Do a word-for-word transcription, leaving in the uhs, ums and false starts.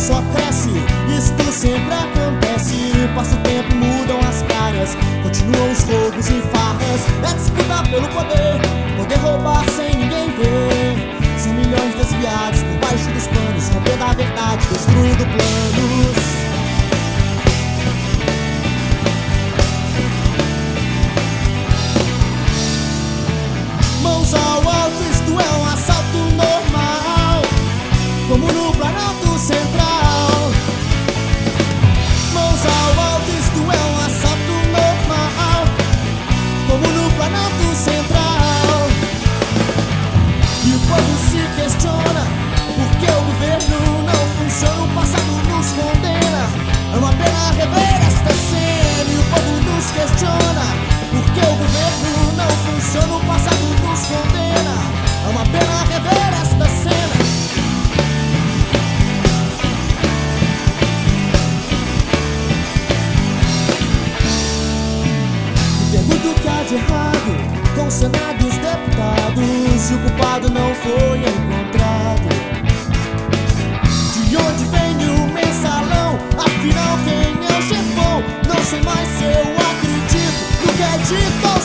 só cresce, isto sempre acontece. Passa o tempo, mudam as caras, continuam os roubos e farras. É disputa pelo poder, poder roubar sem ninguém ver. São milhões desviados por baixo dos panos, rompendo a verdade, destruindo planos. Mãos ao alto, isto é um assalto normal, como no Planalto Central. Mãos ao alto, isto é um assalto normal, como no Planalto Central. E o povo se questiona por que o governo não funciona, o passado nos condena. É uma pena rever esta cena. E o povo nos questiona por que o governo não funciona, o passado nos condena. É uma pena rever esta cena. Me pergunto o que há de errado com o Senado e os deputados, e o culpado não foi encontrado. De onde vem o mensalão? Afinal, quem é o chefão? Não sei mais se eu acredito no que é dito.